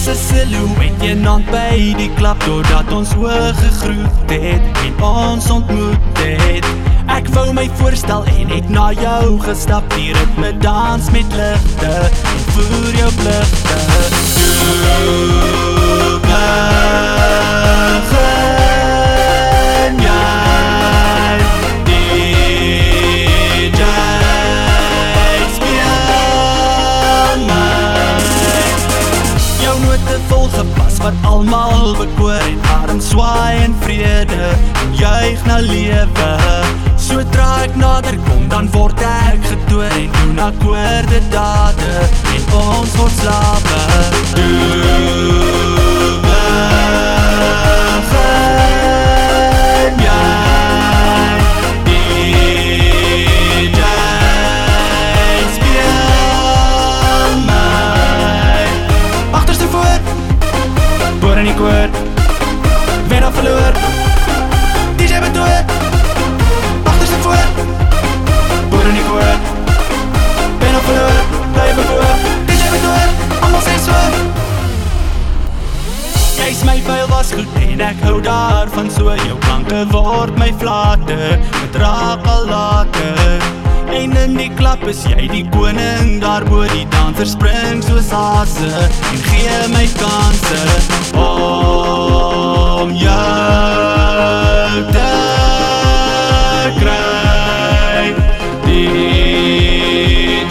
Ons is silhouet eenand by die klap, doordat ons hoog gegroet het en ons ontmoet het. Ek wou my voorstel en het na jou gestap, die ritme dans met ligte en voer jou pligte. Toe begin jy DJ speel my. Jou note volgepas wat almal bekoor en arm swaai in vrede en juig na lewe. Sodra ek nader kom, dan word ek getoer en doen akkoorde dade en ons word slawe. Toe begin jy DJ speel my. Agterste voor, boor in die koor, wen of verloor, DJ betoor. Agterste voor, boor in die koor, wen of verloor, bly bevoor, DJ betoor, allemaal sê so. Jy's my pyl was goed en ek hou daarvan so. Jou klanke word my vlate, het raak al later. En in die klap is jy die koning, daarbo die danser spring soos hase en gee my kanse om jou te kry. DJ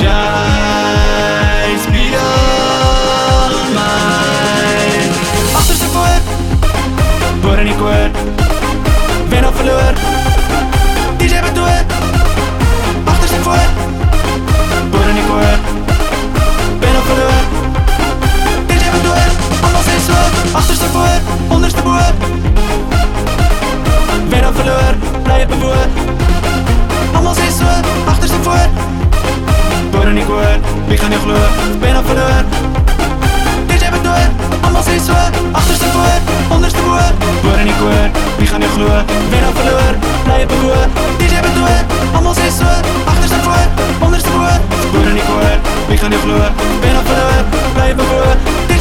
speel my. Agterste voor, boor in die koor, wen of verloor, DJ betoor. Agterste voor, boor in die koor, wen of verloor, DJ betoor. Allemaal sê so, agterste voor, onderste boor, wen of verloor, bly het bevoor. Allemaal sê so, agterste voor, boor in die koor, wie gaan jou glo, wen of verloor, DJ betoor. Allemaal sê so, agterste voor, onderste boor, boor in die koor, wie gaan jou glo, wen of verloor, bly het bevoor. DJ betoor. Allemaal sê so, agterste voor, onderste boor, boor in die koor, wie gaan jou glo, wen of verloor, bly het bevoor.